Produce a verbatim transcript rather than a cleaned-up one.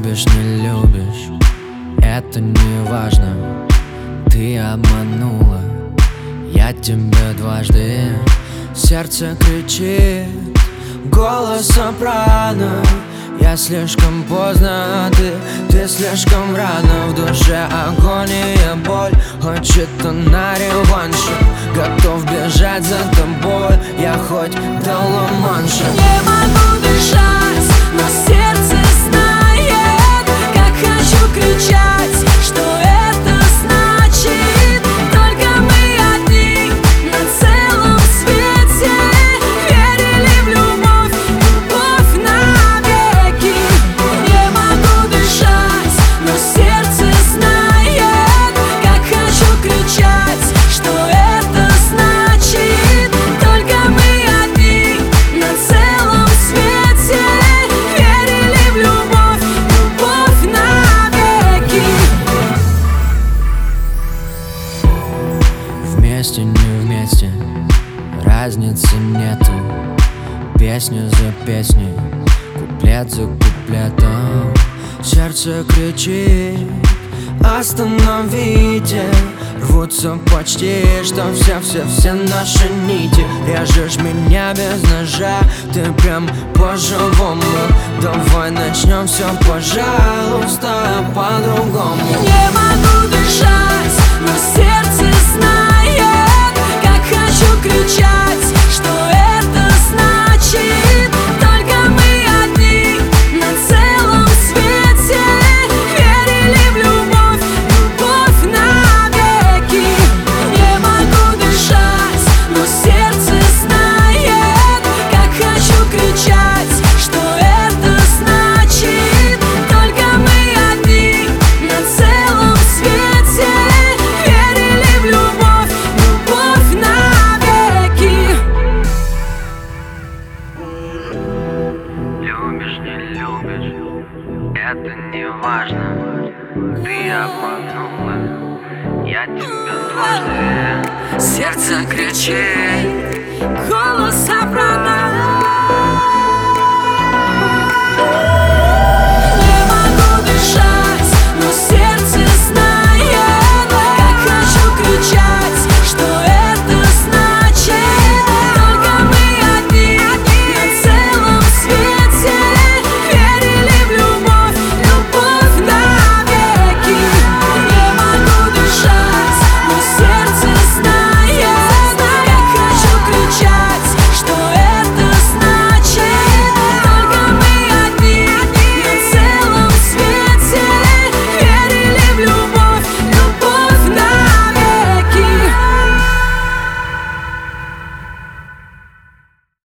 Любишь, не любишь, это не важно. Ты обманула, я тебя дважды. Сердце кричит, голос сопрано. Я слишком поздно, а ты, ты слишком рано. В душе агония, боль, хочет он на реванше. Готов бежать за тобой, я хоть до Ла-Манша. Не могу дышать, но сердце знает, как хочу кричать, что это значит. Только мы одни на целом свете. Верили в любовь, любовь навеки. Не могу дышать, но сердце знает, как хочу кричать, что это значит. Только мы одни на целом свете. Верили в любовь, любовь навеки. Вместе, не вместе, разницы нету. Песня за песней, куплет за куплетом. Сердце кричит, остановите. Рвутся почти, что все-все-все наши нити. Режешь меня без ножа, ты прям по-живому. Давай начнем все, пожалуйста, по-другому. Не могу дышать, но сердце знает, как хочу кричать, что это значит. Только мы одни на целом свете. Верили в любовь, любовь навеки. Не могу дышать, но сердце знает, как хочу кричать, что это значит. Только мы одни на целом свете. Верили в любовь, любовь навеки. Любишь, не любишь, это не важно. Ты обманула, я тебя дважды. Сердце кричит, голос обратно.